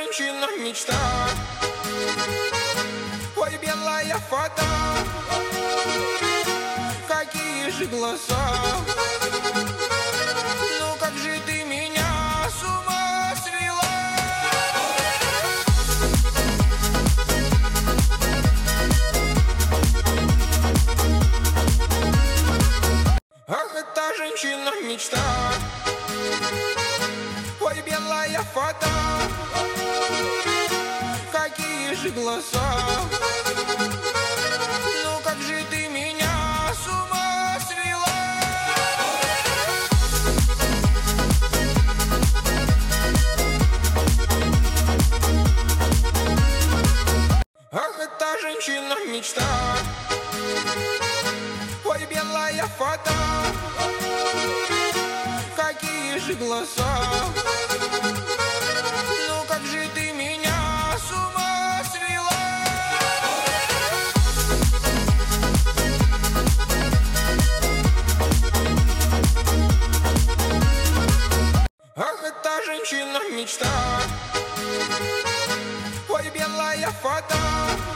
женщина мечта. Ой, белая фата, какие же глаза. Ну как же ты меня с ума свела. Ах, эта женщина мечта. Ой, белая фата, какие же глаза. Ну как же ты меня с ума свела. Ах, эта женщина мечта. Ой, белая фата, какие же глаза. Ну как же ты меня с ума свела. Ах, эта женщина мечта. Ой, белая фата,